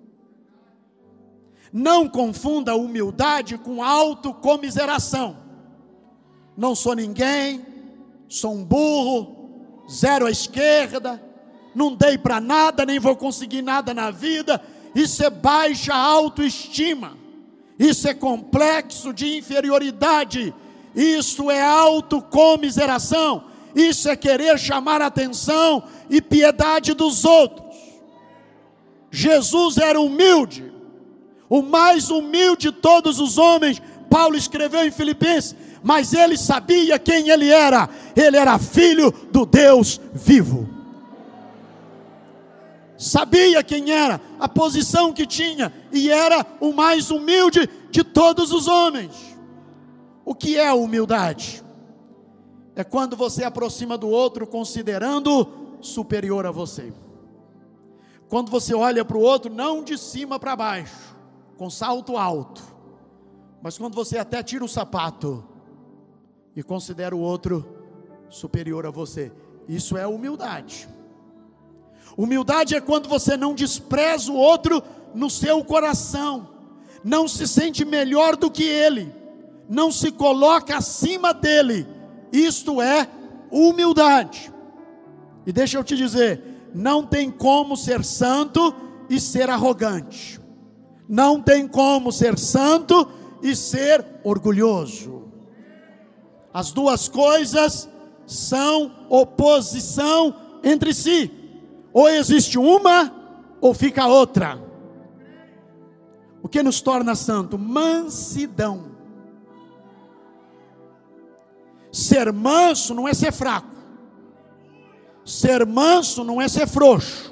Não confunda humildade com autocomiseração. Não sou ninguém, sou um burro, zero à esquerda, não dei para nada, nem vou conseguir nada na vida. Isso é baixa autoestima, isso é complexo de inferioridade, isso é autocomiseração, isso é querer chamar a atenção e piedade dos outros. Jesus era humilde, o mais humilde de todos os homens. Paulo escreveu em Filipenses, mas ele sabia quem ele era filho do Deus vivo. Sabia quem era, a posição que tinha, e era o mais humilde de todos os homens. O que é a humildade? É quando você aproxima do outro considerando superior a você. Quando você olha para o outro não de cima para baixo, com salto alto, mas quando você até tira o sapato e considera o outro superior a você. Isso é humildade. Humildade é quando você não despreza o outro no seu coração, não se sente melhor do que ele, não se coloca acima dele. Isto é humildade. E deixa eu te dizer, não tem como ser santo e ser arrogante. Não tem como ser santo e ser orgulhoso. As duas coisas são oposição entre si. Ou existe uma, ou fica a outra. O que nos torna santo? Mansidão. Ser manso não é ser fraco. Ser manso não é ser frouxo.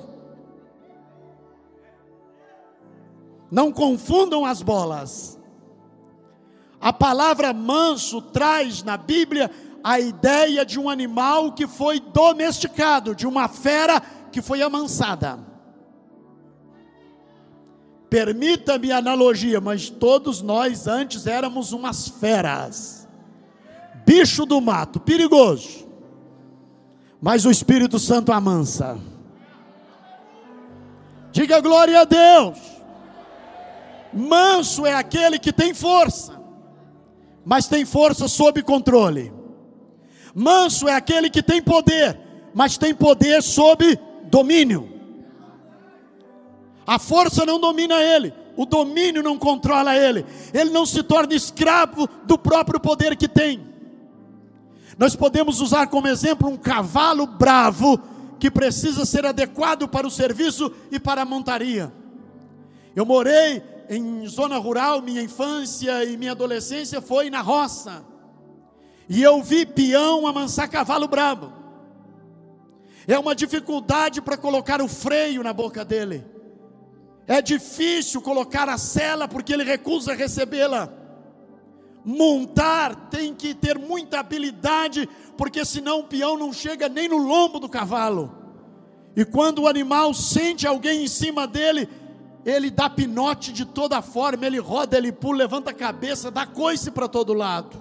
Não confundam as bolas. A palavra manso traz na Bíblia a ideia de um animal que foi domesticado, de uma fera que foi amansada. Permita-me a analogia, mas todos nós antes éramos umas feras, bicho do mato, perigoso, mas o Espírito Santo amansa. Diga glória a Deus. Manso é aquele que tem força, mas tem força sob controle. Manso é aquele que tem poder, mas tem poder sob domínio. A força não domina ele, o domínio não controla ele. Ele não se torna escravo do próprio poder que tem. Nós podemos usar como exemplo um cavalo bravo que precisa ser adequado para o serviço e para a montaria. Eu morei em zona rural, minha infância e minha adolescência foi na roça, e eu vi peão amansar cavalo bravo. É uma dificuldade para colocar o freio na boca dele, é difícil colocar a sela porque ele recusa recebê-la. Montar tem que ter muita habilidade, porque senão o peão não chega nem no lombo do cavalo, e quando o animal sente alguém em cima dele, ele dá pinote de toda forma, ele roda, ele pula, levanta a cabeça, dá coice para todo lado.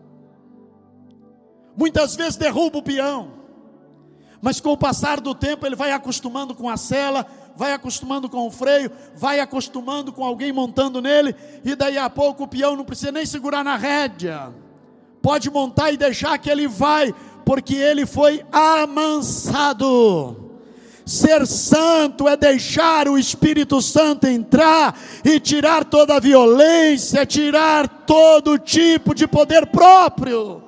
Muitas vezes derruba o peão, mas com o passar do tempo ele vai acostumando com a sela, vai acostumando com o freio, vai acostumando com alguém montando nele, e daí a pouco o peão não precisa nem segurar na rédea, pode montar e deixar que ele vai, porque ele foi amansado. Ser santo é deixar o Espírito Santo entrar e tirar toda a violência, tirar todo tipo de poder próprio.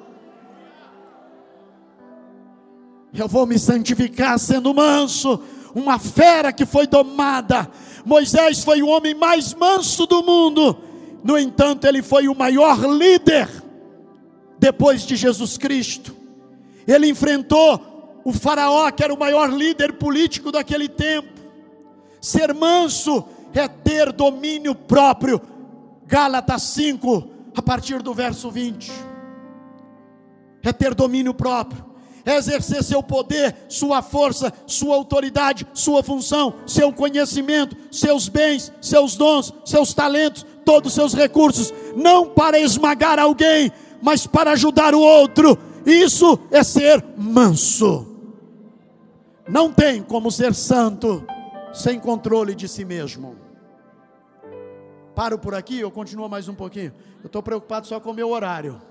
Eu vou me santificar sendo manso, uma fera que foi domada. Moisés foi o homem mais manso do mundo, no entanto ele foi o maior líder depois de Jesus Cristo. Ele enfrentou o faraó, que era o maior líder político daquele tempo. Ser manso é ter domínio próprio. Gálatas 5, a partir do verso 20. É ter domínio próprio, é exercer seu poder, sua força, sua autoridade, sua função, seu conhecimento, seus bens, seus dons, seus talentos, todos os seus recursos, não para esmagar alguém, mas para ajudar o outro. Isso é ser manso. Não tem como ser santo sem controle de si mesmo. Paro por aqui ou continuo mais um pouquinho? Eu estou preocupado só com o meu horário.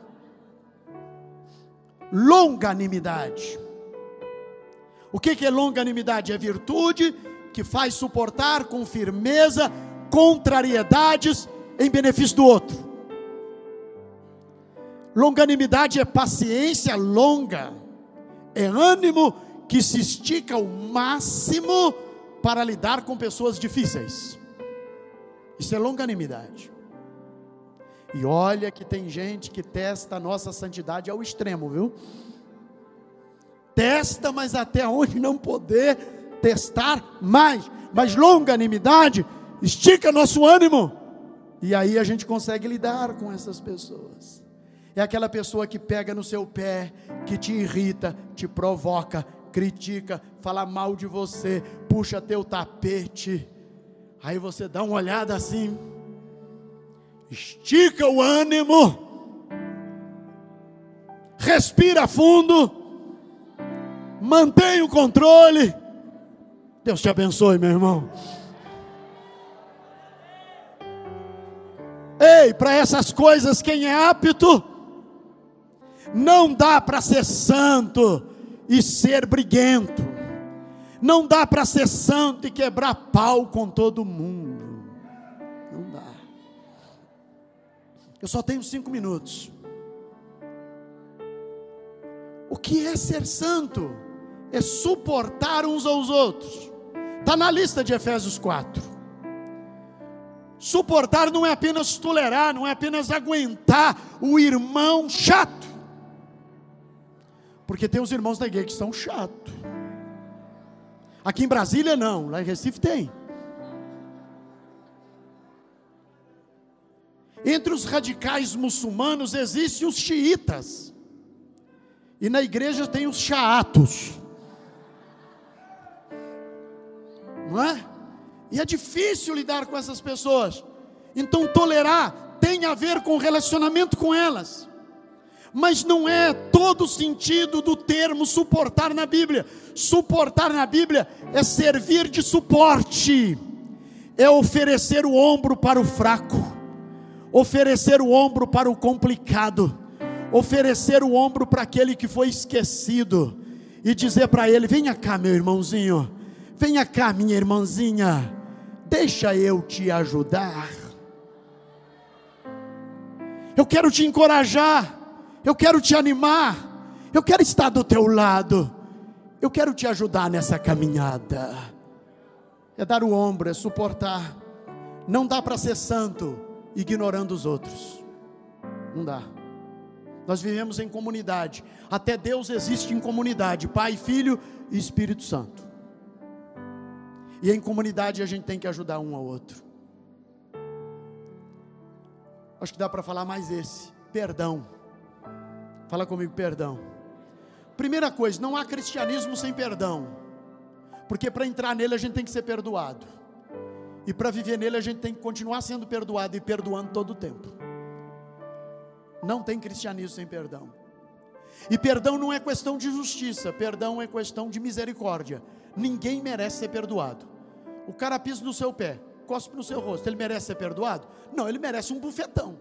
Longanimidade. O que é longanimidade? É virtude que faz suportar com firmeza contrariedades em benefício do outro. Longanimidade é paciência longa, é ânimo que se estica ao máximo para lidar com pessoas difíceis. Isso é longanimidade. E olha que tem gente que testa a nossa santidade ao extremo, viu? Testa, mas até onde não poder testar mais. Mas longanimidade estica nosso ânimo, e aí a gente consegue lidar com essas pessoas. É aquela pessoa que pega no seu pé, que te irrita, te provoca, critica, fala mal de você, puxa teu tapete. Aí você dá uma olhada assim, estica o ânimo, respira fundo, mantém o controle. Deus te abençoe, meu irmão. Ei, para essas coisas quem é apto? Não dá para ser santo e ser briguento. Não dá para ser santo e quebrar pau com todo mundo. Não dá. Eu só tenho 5 minutos. O que é ser santo? É suportar uns aos outros. Está na lista de Efésios 4. Suportar não é apenas tolerar, não é apenas aguentar o irmão chato. Porque tem os irmãos da igreja que são chatos. Aqui em Brasília não, lá em Recife tem. Entre os radicais muçulmanos existem os xiitas. E na igreja tem os xaatos. Não é? E é difícil lidar com essas pessoas. Então tolerar tem a ver com relacionamento com elas. Mas não é todo o sentido do termo suportar na Bíblia. Suportar na Bíblia é servir de suporte. É oferecer o ombro para o fraco. Oferecer o ombro para o complicado. Oferecer o ombro para aquele que foi esquecido. E dizer para ele: venha cá, meu irmãozinho. Venha cá, minha irmãzinha. Deixa eu te ajudar. Eu quero te encorajar. Eu quero te animar. Eu quero estar do teu lado. Eu quero te ajudar nessa caminhada. É dar o ombro, é suportar. Não dá para ser santo ignorando os outros. Não dá. Nós vivemos em comunidade. Até Deus existe em comunidade. Pai, Filho e Espírito Santo. E em comunidade a gente tem que ajudar um ao outro. Acho que dá para falar mais esse. Perdão. Fala comigo, perdão. Primeira coisa, não há cristianismo sem perdão. Porque para entrar nele a gente tem que ser perdoado. E para viver nele a gente tem que continuar sendo perdoado e perdoando todo o tempo. Não tem cristianismo sem perdão. E perdão não é questão de justiça, perdão é questão de misericórdia. Ninguém merece ser perdoado. O cara pisa no seu pé, cospe no seu rosto, ele merece ser perdoado? Não, ele merece um bufetão.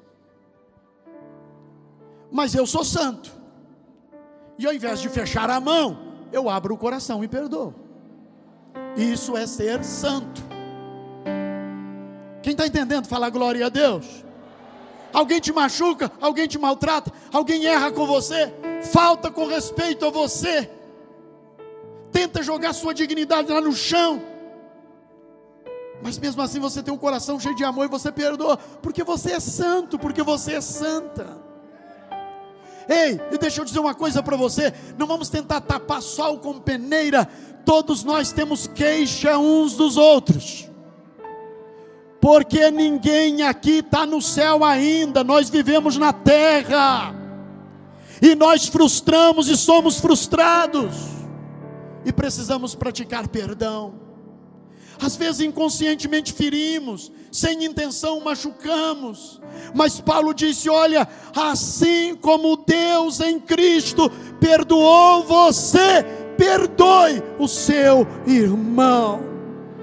Mas eu sou santo, e ao invés de fechar a mão, eu abro o coração e perdoo. Isso é ser santo. Quem está entendendo, fala glória a Deus. Alguém te machuca, alguém te maltrata, alguém erra com você, falta com respeito a você, tenta jogar sua dignidade lá no chão, mas mesmo assim você tem um coração cheio de amor e você perdoa, porque você é santo, porque você é santa. Ei, e deixa eu dizer uma coisa para você, não vamos tentar tapar sol com peneira. Todos nós temos queixa uns dos outros, porque ninguém aqui está no céu ainda. Nós vivemos na terra, e nós frustramos e somos frustrados, e precisamos praticar perdão. Às vezes inconscientemente ferimos, sem intenção machucamos, mas Paulo disse: olha, assim como Deus em Cristo perdoou você, perdoe o seu irmão.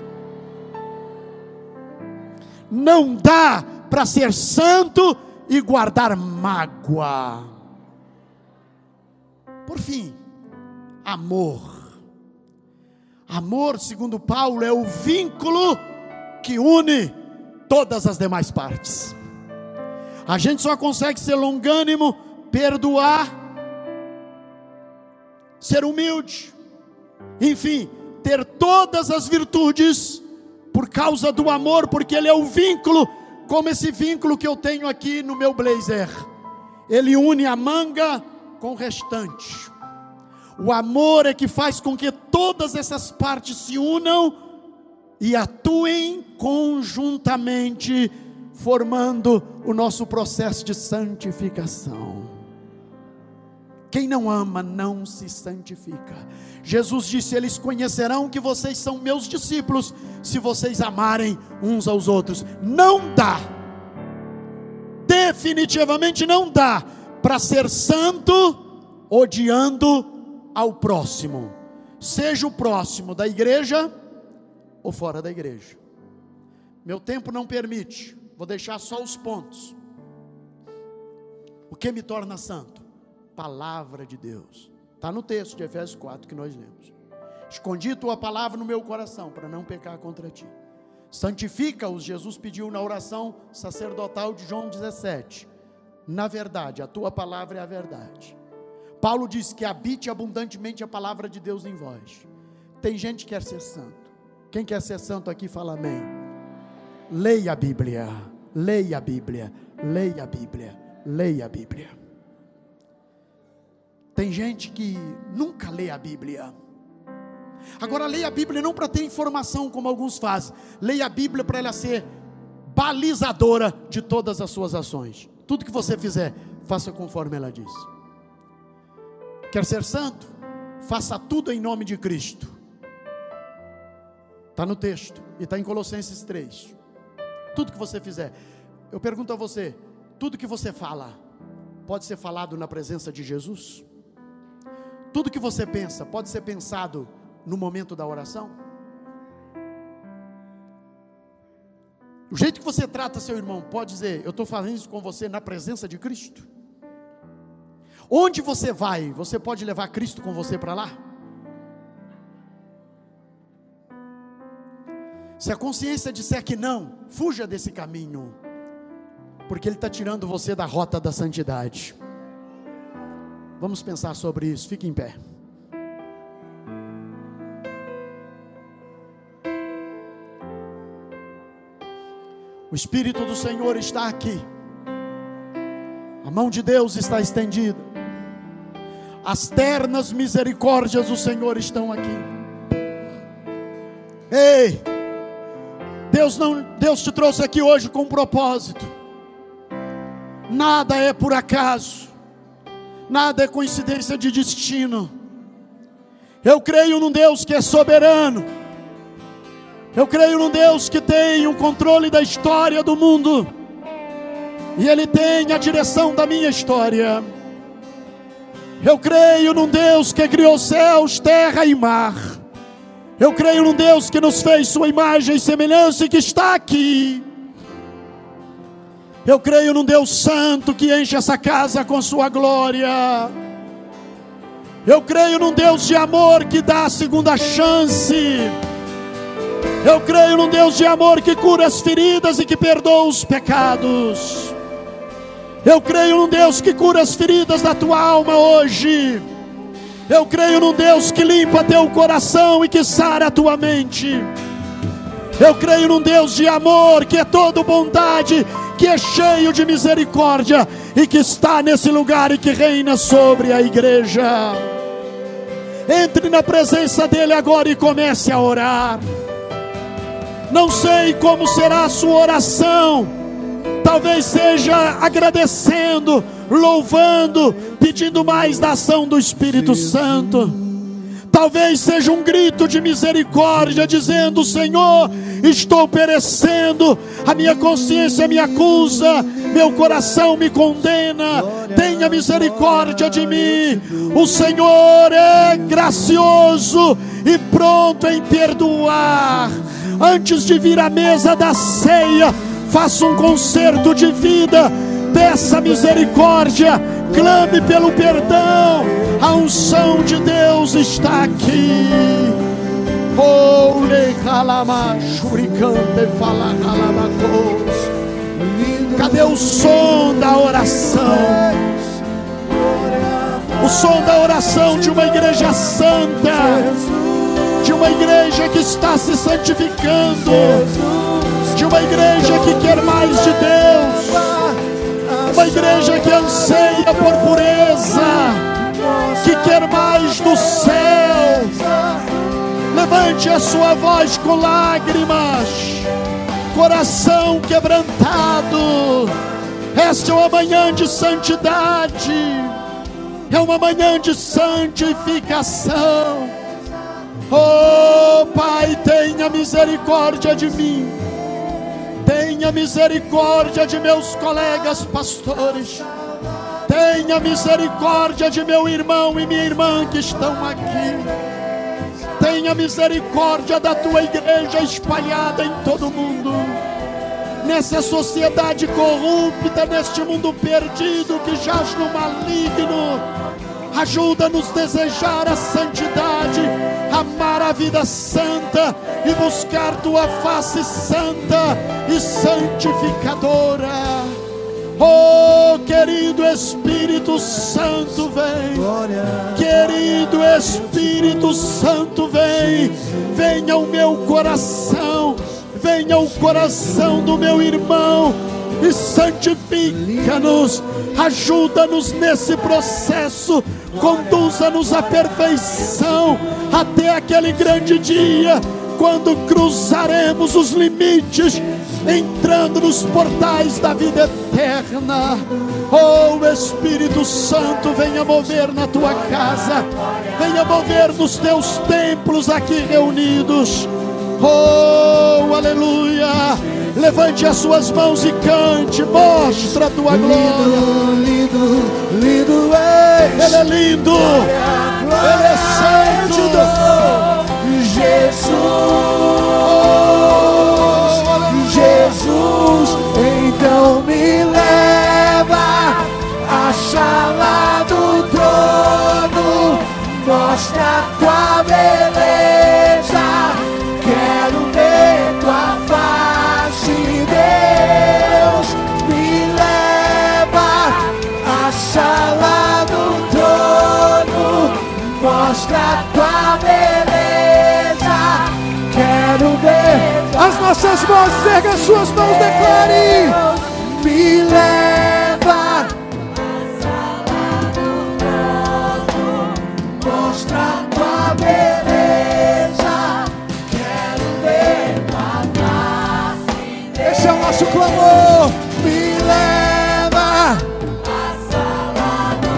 Não dá para ser santo e guardar mágoa. Por fim, amor. Amor, segundo Paulo, é o vínculo que une todas as demais partes. A gente só consegue ser longânimo, perdoar, ser humilde, enfim, ter todas as virtudes por causa do amor, porque ele é o vínculo, como esse vínculo que eu tenho aqui no meu blazer. Ele une a manga com o restante. O amor é que faz com que todas essas partes se unam e atuem conjuntamente, formando o nosso processo de santificação. Quem não ama não se santifica. Jesus disse: eles conhecerão que vocês são meus discípulos, se vocês amarem uns aos outros. Não dá, definitivamente não dá para ser santo odiando ao próximo, seja o próximo da igreja ou fora da igreja. Meu tempo não permite, vou deixar só os pontos. O que me torna santo? Palavra de Deus. Está no texto de Efésios 4 que nós lemos. Escondi tua palavra no meu coração, para não pecar contra ti. Santifica-os, Jesus pediu na oração sacerdotal de João 17. Na verdade, a tua palavra é a verdade. Paulo diz que habite abundantemente a palavra de Deus em vós. Tem gente que quer ser santo. Quem quer ser santo aqui fala amém. Leia a Bíblia, leia a Bíblia, leia a Bíblia, leia a Bíblia. Tem gente que nunca lê a Bíblia. Agora, leia a Bíblia não para ter informação como alguns fazem. Leia a Bíblia para ela ser balizadora de todas as suas ações. Tudo que você fizer, faça conforme ela diz. Quer ser santo? Faça tudo em nome de Cristo. Está no texto e está em Colossenses 3. Tudo que você fizer. Eu pergunto a você, tudo que você fala pode ser falado na presença de Jesus? Tudo que você pensa pode ser pensado no momento da oração? O jeito que você trata seu irmão, pode dizer: eu estou fazendo isso com você na presença de Cristo? Onde você vai, você pode levar Cristo com você para lá? Se a consciência disser que não, fuja desse caminho, porque ele está tirando você da rota da santidade. Vamos pensar sobre isso, fique em pé. O Espírito do Senhor está aqui, a mão de Deus está estendida, as ternas misericórdias do Senhor estão aqui. Ei, Deus te trouxe aqui hoje com um propósito. Nada é por acaso, nada é coincidência de destino. Eu creio num Deus que é soberano. Eu creio num Deus que tem o controle da história do mundo, e Ele tem a direção da minha história. Eu creio num Deus que criou céus, terra e mar. Eu creio num Deus que nos fez sua imagem e semelhança e que está aqui. Eu creio num Deus santo que enche essa casa com sua glória. Eu creio num Deus de amor que dá a segunda chance. Eu creio num Deus de amor que cura as feridas e que perdoa os pecados. Eu creio num Deus que cura as feridas da tua alma hoje. Eu creio num Deus que limpa teu coração e que sara a tua mente. Eu creio num Deus de amor, que é todo bondade, que é cheio de misericórdia e que está nesse lugar e que reina sobre a igreja. Entre na presença dEle agora e comece a orar. Não sei como será a sua oração. Talvez seja agradecendo, louvando, pedindo mais da ação do Espírito Santo. Talvez seja um grito de misericórdia, dizendo: Senhor, estou perecendo, a minha consciência me acusa, meu coração me condena, tenha misericórdia de mim. O Senhor é gracioso e pronto em perdoar. Antes de vir à mesa da ceia, faça um concerto de vida, peça misericórdia, clame pelo perdão. A unção de Deus está aqui. Oh, cadê o som da oração? O som da oração de uma igreja santa, de uma igreja que está se santificando, de uma igreja que quer mais de Deus, uma igreja que anseia por pureza, que quer mais do céu. Levante a sua voz com lágrimas, coração quebrantado. Esta é uma manhã de santidade, é uma manhã de santificação. Oh Pai, tenha misericórdia de mim, tenha misericórdia de meus colegas pastores, tenha misericórdia de meu irmão e minha irmã que estão aqui. Tenha misericórdia da tua igreja espalhada em todo o mundo, nessa sociedade corrupta, neste mundo perdido que jaz no maligno. Ajuda-nos a desejar a santidade, amar a vida santa e buscar tua face santa e santificadora. Oh, querido Espírito Santo, vem. Querido Espírito Santo, vem. Venha ao meu coração, venha ao coração do meu irmão e santifica-nos. Ajuda-nos nesse processo, conduza-nos à perfeição até aquele grande dia, quando cruzaremos os limites, entrando nos portais da vida eterna. Oh Espírito Santo, venha mover na tua casa, venha mover nos teus templos aqui reunidos. Oh, aleluia. Levante as suas mãos e cante, mostra a tua glória.
Lindo, lindo és.
Ele é lindo, Ele é santo.
Jesus, então me leva à sala do trono, mostra a tua beleza, quero ver tua face, Deus. Me leva à sala do trono, mostra a tua beleza, quero ver. As nossas mãos, erga as suas mãos, declare. Me leva à sala do trono, mostra a tua beleza, quero ver tua face. Esse é o nosso clamor. Me leva à sala do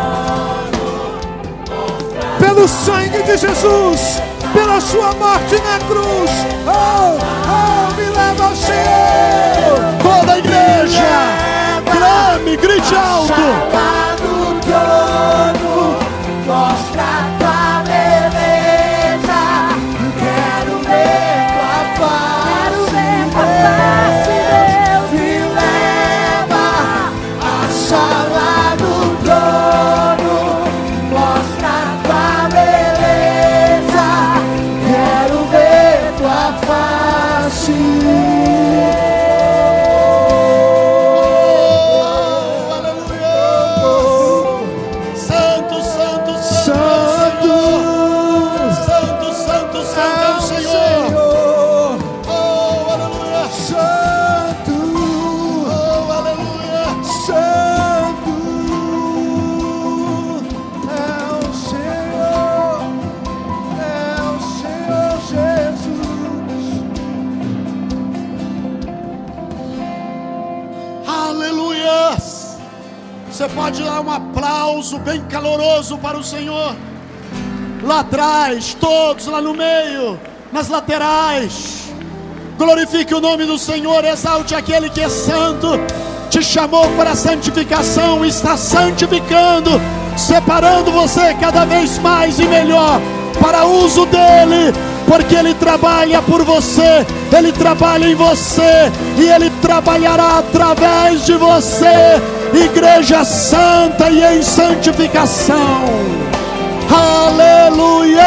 trono, pelo sangue de Jesus, pela sua morte na cruz. Oh, me leva ao Senhor.
Toda a igreja, clame, grite alto.
Do trono, mostra a tua beleza, quero ver tua face, Deus. Me leva à sala do trono, mostra a tua beleza, quero ver tua face.
Você pode dar um aplauso bem caloroso para o Senhor. Lá atrás, todos lá no meio, nas laterais. Glorifique o nome do Senhor, exalte aquele que é santo. Te chamou para a santificação, está santificando, separando você cada vez mais e melhor para uso dele, porque Ele trabalha por você, Ele trabalha em você, e Ele trabalhará através de você, igreja santa e em santificação. Aleluia!